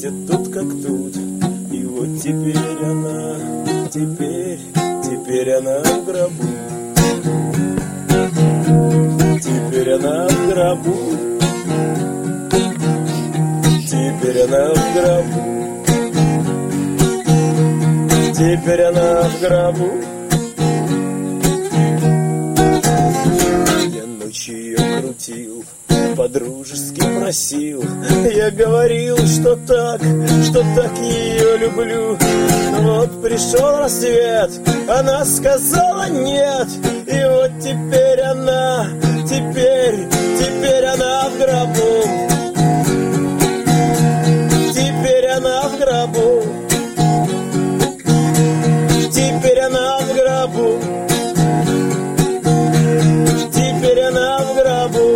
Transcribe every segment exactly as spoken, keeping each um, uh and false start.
счастье тут как тут. И вот теперь она, теперь, теперь она в гробу. Теперь она в гробу. Теперь она в гробу. Теперь она в гробу. Я ночью ее крутил, по-дружески просил. Я говорил, что так, что так ее люблю. Но вот пришел рассвет, она сказала нет. И вот теперь она, теперь, теперь она в гробу. Теперь она в гробу. Теперь она в гробу. Теперь она в гробу.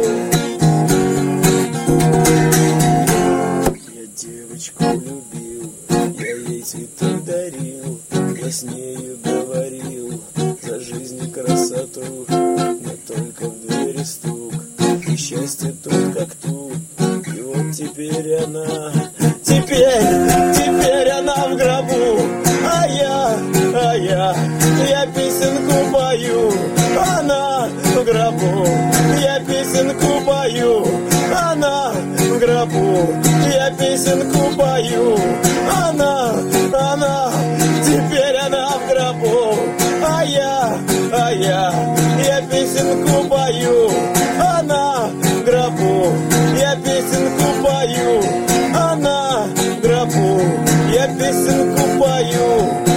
Я девочку любил, я ей цветы дарил, я с нею говорил за жизнь и красоту. Но только в двери стук, и счастье тут как тут. И вот теперь она, теперь, теперь она в гробу. А я, а я, я песенку пою. Она в гробу, я песенку пою. Она в гробу, я песенку пою. Она, она, теперь она в гробу. А я, а я, я песенку пою. Она в гробу, я песенку пою. Она в гробу, я песенку пою.